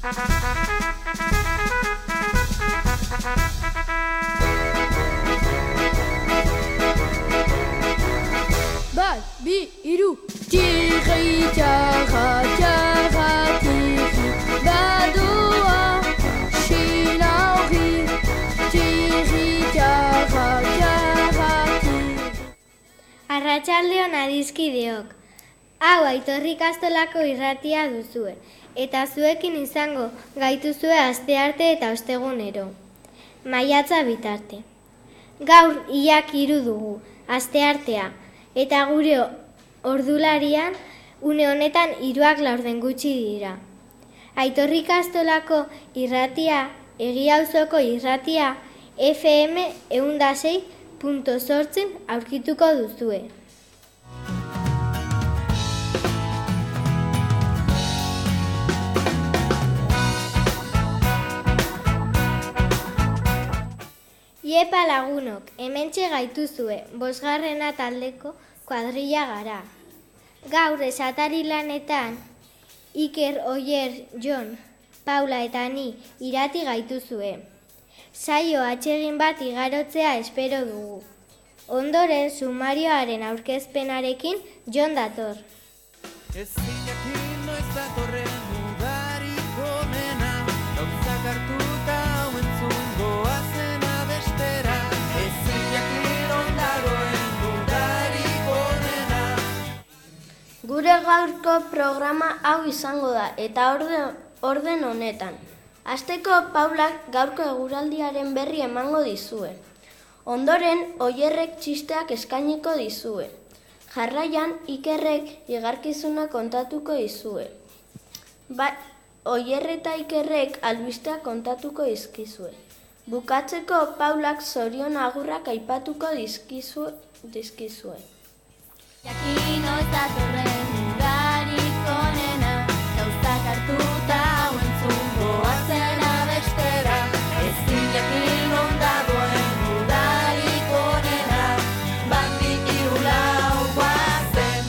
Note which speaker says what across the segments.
Speaker 1: Bat, bi, hiru. Tiri, txarra, txarra, tiri, badoa, xilauri. Tiri, txarra, txarra, tiri.
Speaker 2: Arratsaldeon adiskideok. Hau Aitor ikastolako irratia duzue, eta zuekin izango gaituzue astearte eta ostegunero. Maiatza bitarte. Gaur iak 3 dugu, asteartea, eta gure ordularian une honetan 3:04 gutxi dira. Aitor ikastolako irratia, Egia Auzoko irratia, FM 106.8 aurkituko duzue. Iepa lagunok, hementxe gaituzue, 5. taldeko kuadrilla gara. Gaur esatari lanetan, Iker, Oier, Jon, Paula eta ni irati gaituzue. Saio atsegin bat igarotzea espero dugu. Ondoren, sumarioaren aurkezpenarekin Jon dator.
Speaker 3: Ezinekin noiz datorren udarik onena, gauzak hartuta hau entzungo azena bestera. Ezinekin ondagoen udarik onena.
Speaker 4: Gure gaurko programa hau izango da, eta orden honetan. Hasteko Paulak gaurko eguraldiaren berri emango dizue. Ondoren, Oierrek txisteak eskainiko dizue. Jarraian, Ikerrek igarkizuna kontatuko dizue. Oier eta Ikerrek albisteak kontatuko dizkizue. Bukatzeko Paulak zorion agurrak aipatuko dizkizue.
Speaker 5: Jakin noiz datorren udarik onena, gauzak hartuta hau entzungo azena bestera. Ezin jakin non dagoen udarik onena, 1, 2, 3, 4 goazen.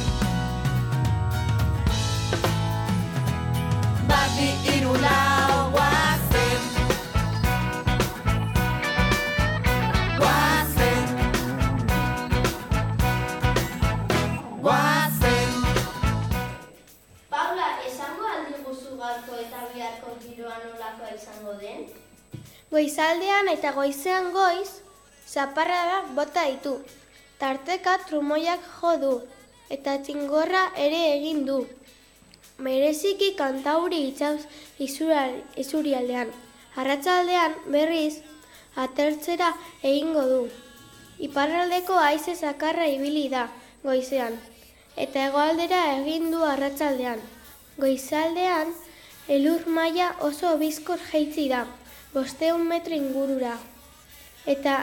Speaker 5: 1, 2, 3, 4 goazen.
Speaker 4: Paula, esango aldiguzu gaurko eta biharko giroa nolakoa izango den?
Speaker 2: Goizaldean eta goizean goiz, zaparradak bota ditu. Tarteka trumoiak jo du, eta txingorra ere egin du. Bereziki kantauri itsauz isurialdean. Arratsaldean berriz atertzera egingo du. Iparraldeko haize zakarra ibili da goizean, eta hegoaldera egin du arratsaldean. Goizaldean elur maila oso bizkor jaitsi da, 500 metro ingurura. Eta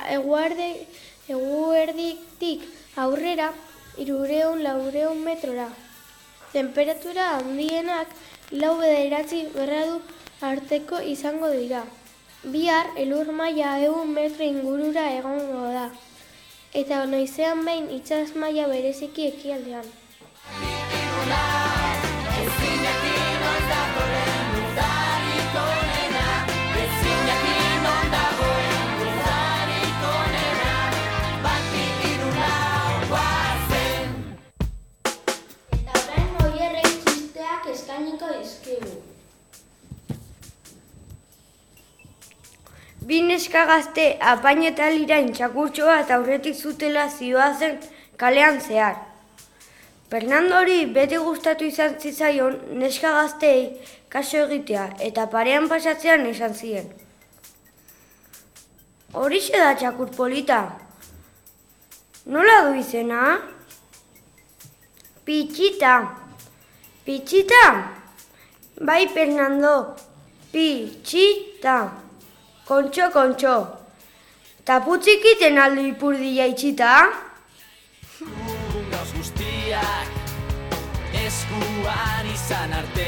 Speaker 2: eguerditik aurrera 300-400 metrora. Temperatura handienak 4-9 gradu arteko izango dira. Bihar elur maila 100 metro ingurura egongo da. Eta noizean behin itsas maila bereziki ekialdean.
Speaker 4: Eta orain Oierrek txisteak eskainiko dizkigu.
Speaker 1: Bi neska gazte apain eta lirain txakurtxo bat aurretik zutela zihoazen kalean zehar. Fernandori beti gustatu izan zitzaion neska gazteei kaso egitea eta parean pasatzean esan zien. Horixe da txakur polita. Nola du izena? Pitxita. Pitxita? Bai, Fernando. Pitxita. Kontxo, kontxo. Taputzik iten aldu ipurdia itxita?
Speaker 3: Gauz guztiak eskuan izan arte,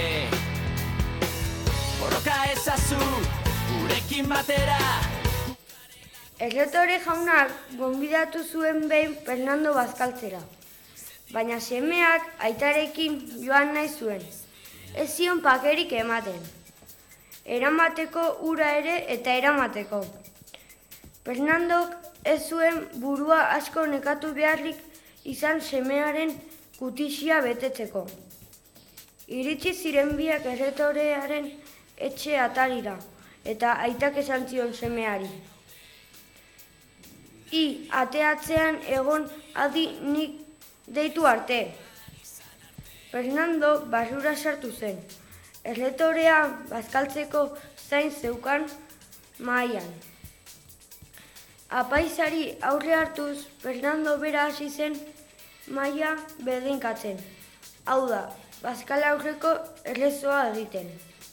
Speaker 3: borroka ezazu gurekin batera.
Speaker 1: Erretore jaunak gonbidatu zuen behin Fernando bazkaltzera, baina semeak aitarekin joan nahi zuen. Ez zion pakerik ematen. eramateko ura ere eta eramateko. Fernandok ez zuen burua asko nekatu beharrik izan semearen gutizia betetzeko. Iritsi ziren biak erretorearen etxe atarira, eta aitak esan zion semeari. Ateatzean egon adi nik deitu arte. Fernando barrura sartu zen. Erretorea bazkaltzeko zain zeukan mahaian. Apaizari aurre hartuz, Fernando bera hasi zen mahaia bedinkatzen. Hau da, bazkal aurreko errezoa egiten.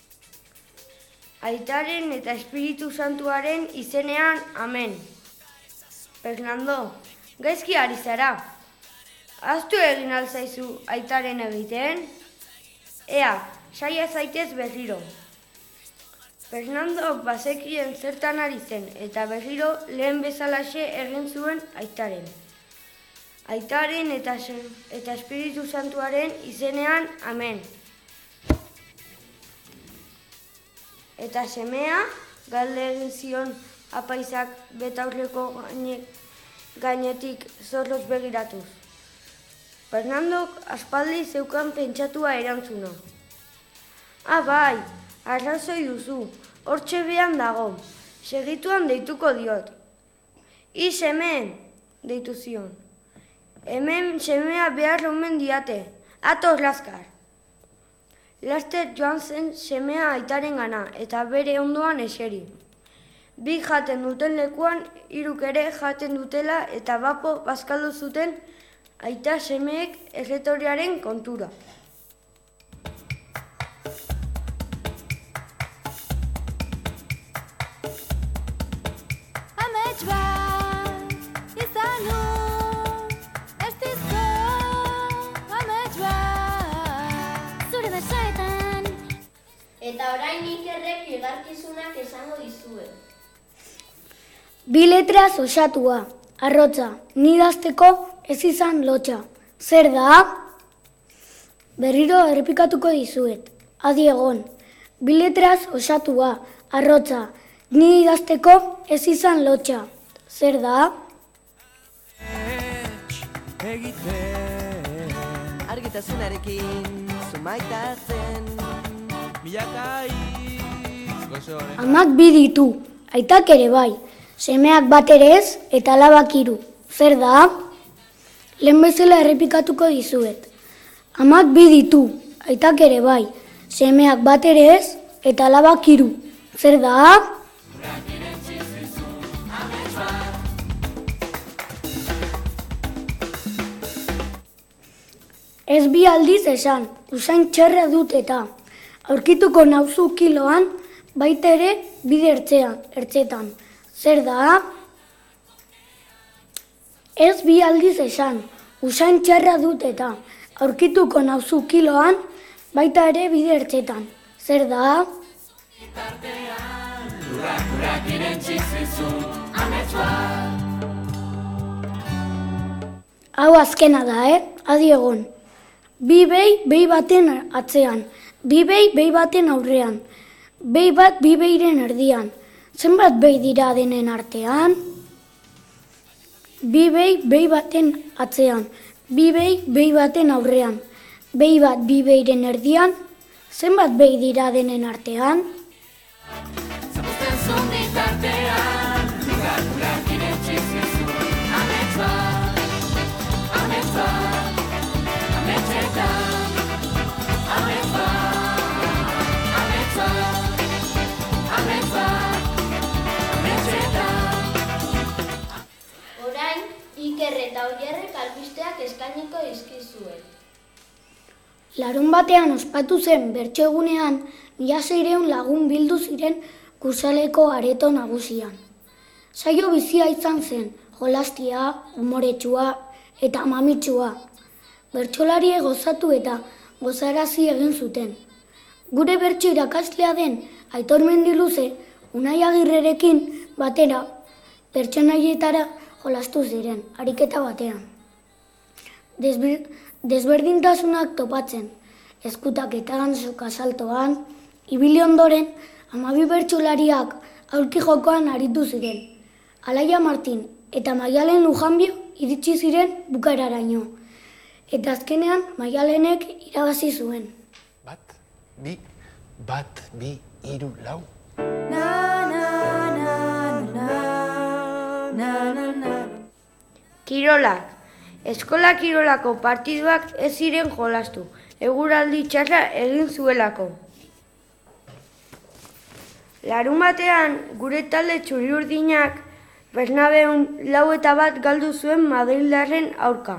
Speaker 1: Aitaren eta Espiritu Santuaren izenean, amen. Fernando, gaizki ari zara. Ahaztu egin alzaizu aitaren egiten? Ea, saia zaitez berriro. Fernando bazekien zertan ari zen eta berriro lehen bezalaxe egin zuen aitaren. Aitaren eta Espiritu Santuaren izenean, amen. Eta semea, galde egin zion apaizak betaurreko gainetik zorroz begiratuz. Fernandok aspaldi zeukan pentsatua erantzuna. Bai, arrazoi duzu, hortxe behan dago, segituan deituko diot. Hemen, deitu zion. Hemen semea behar omen diate, atoz laskar. Laster joan zen semea aitaren gana eta bere ondoan eseri. Bi jaten duten lekuan, hiruk ere jaten dutela eta bapo bazkaldu zuten aita semeek erretorearen kontura.
Speaker 5: Amets bat, izan nu, ez dizko, amets bat, zure besoetan.
Speaker 4: Eta orain Ikerrek igarkizunak esango dizue.
Speaker 6: Bi letraz osatua, arrotza, ni idazteko ez izan lotxa. Zer da? Berriro errepikatuko dizuet. Adi egon. Bi letraz osatua, arrotza, ni idazteko ez izan lotxa. Zer da?
Speaker 3: Egiten
Speaker 7: argitasunarekin zumaitatzen
Speaker 3: milaka hitz gozoren
Speaker 6: Amak bi ditu, aitak ere bai. Semeak bat ere ez eta alabak 3. Zer da? Lehen bezala errepikatuko dizuet. Amak bi ditu, aitak ere bai. Semeak bat ere ez eta alabak 3. Zer da? Ez bi aldiz esan, usain txarra dut eta. Aurkituko nauzu kiloan, baita ere bide ertzetan. Zer da? Ez bi aldiz esan, usain txarra dut eta. Aurkituko nauzu kiloan, baita ere bide ertzetan. Zer da? Hau azkena da, Adi egon. Bi behi baten atzean, bi behi baten aurrean, behi bat bi behiren erdian. Zenbat behi dira denen artean? Bi behi baten atzean, bi behi baten aurrean, behi bat bi behiren erdian. Zenbat behi dira denen artean?
Speaker 3: Zapuzten zuen bitartean Lurak irentzi zizun Amets bat, ametsetan Amets bat, ametsetan
Speaker 4: Orain, Iker eta Oierrek albisteak eskainiko dizkizue.
Speaker 6: Larun batean ospatu zen bertso egunean, 600 lagun bildu ziren kursaleko areto nagusian. Saio bizia izan zen, jolastia, umoretsua eta mamitsua. Bertsolarie gozatu eta gozarazi egin zuten. Gure bertso irakaslea den Aitor Mendiluze, Unai Agirrerekin batera, pertsonaietara jolastu ziren, ariketa batean. Desberdintasunak topatzen, eskutaketan, sokasaltoan, ibili ondoren, 12 bertsolariak aurki jokoan aritu ziren. Alaia Martin eta Maialen Lujanbio iritsi ziren bukaeraraino. Eta azkenean Maialenek irabazi zuen.
Speaker 8: 1, 2, 3, 4.
Speaker 1: Kirolak. Eskola kirolako partiduak ez ziren jolastu, eguraldi txarra egin zuelako. Larunbatean, gure talde txuri-urdinak Bernabeun 4-1 galdu zuen madrildarren aurka.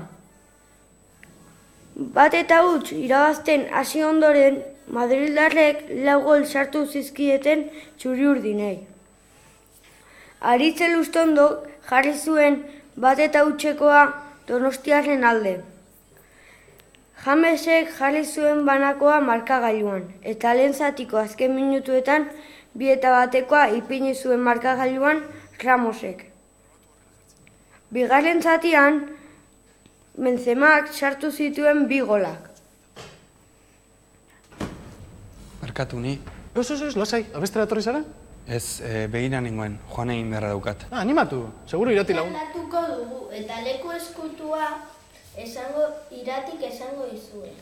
Speaker 1: 1-0 irabazten hasi ondoren, madrildarrek 4 gol sartu zizkieten txuri-urdinei. Aritz Elustondo jarri zuen 1-0 Donostiarren alde. Jamesek jarri zuen banakoa markagailuan, eta lehen zatiko azken minutuetan 2-1 ipini zuen markagailuan Ramosek. Bigarren zatian, Benzemak sartu zituen 2 golak.
Speaker 9: Barkatu ni.
Speaker 8: Ez, lasai, abestera etorri zara?
Speaker 9: Ez, begira nengoen, joan egin beharra daukat.
Speaker 8: Animatu, seguru irati lagun.
Speaker 4: Aldatuko dugu, eta leku eskutua iratik esango dizue.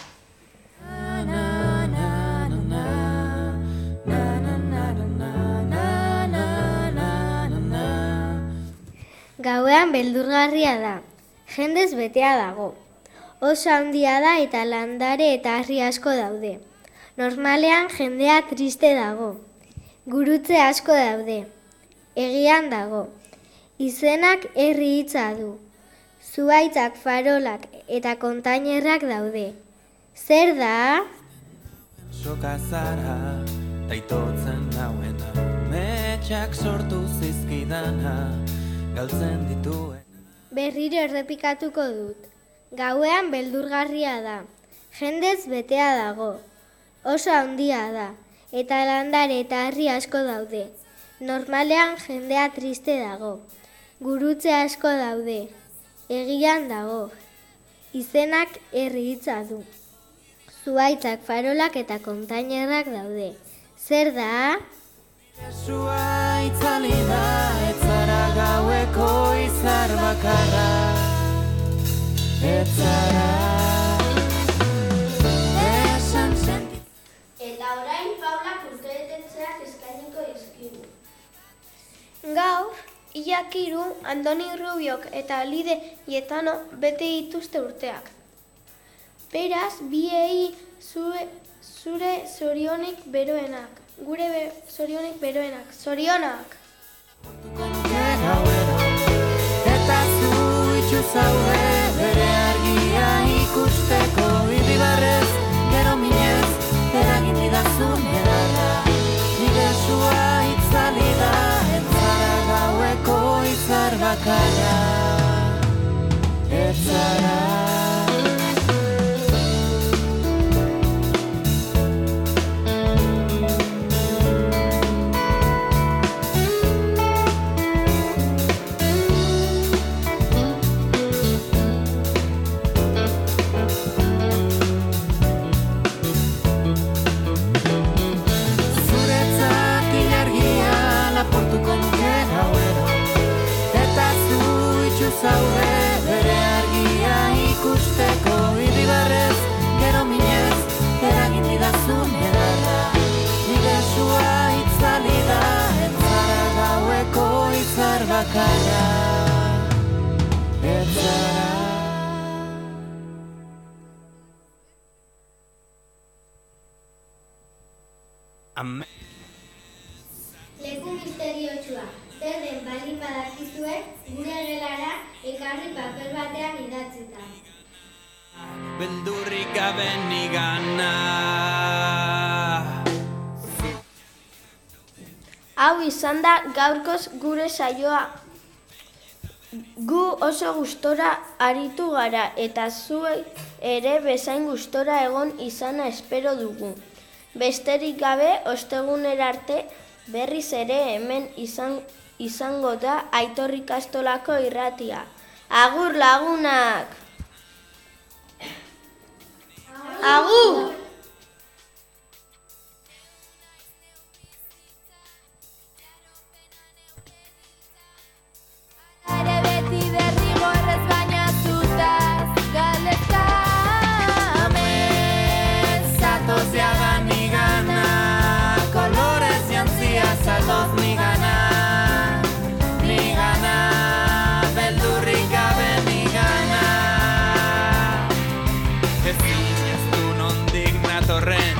Speaker 2: Gauean beldurgarria da, jendez betea dago. Oso handia da eta landare eta harri asko daude. Normalean jendea triste dago. Gurutze asko daude. Egian dago. Izenak herri hitza du. Zuhaitzak, farolak eta kontainerrak daude. Zer da?
Speaker 10: Soka zara, taitotzen nauena, metxak sortu zizkidana, galtzen dituen.
Speaker 2: Berriro errepikatuko dut. Gauean beldurgarria da. Jendez betea dago. Oso handia da. Eta landare eta harri asko daude. Normalean jendea triste dago. Gurutze asko daude. Egian dago. Izenak herri hitza du. Zuhaitzak, farolak eta kontainerrak daude. Zer da?
Speaker 10: Zuhaitzali da, ez zara gaueko izar bakarra. Ez zara esan sentitzen.
Speaker 4: Eta orain Paulak urtebetetzeak eskainiko dizkigu.
Speaker 2: Gaur, Iak 3, Andoni Rubiok eta Lide Ietano bete dituzte urteak. Beraz, biei zure zorionik beroenak. Gure zorionik beroenak. Zorionak!
Speaker 10: Eta zu itxu zaude bere argia ikusteko irribarrez, gero minez, eragin didazun erara. Nire sua itzali da, entzara gaueko izar bakarra. Etzara. Zaude bere argia ikusteko irribarrez, gero minez, eragin didazun edarra. Nire sua itzali da, entzara gaueko izar bakarra. Etzara.
Speaker 4: Leku misteriotsua. Zer den baldin badakizue, gure gelara ekarri papel batean idatzita.
Speaker 10: Beldurrik gabe nigana.
Speaker 2: Hau izan da gaurkoz gure saioa. Gu oso gustora aritu gara eta zuei ere bezain gustora egon izana espero dugu. Besterik gabe, ostegunera arte berriz ere hemen izango da Aitor Ikastolako irratia. Agur lagunak! Agur!
Speaker 10: datorren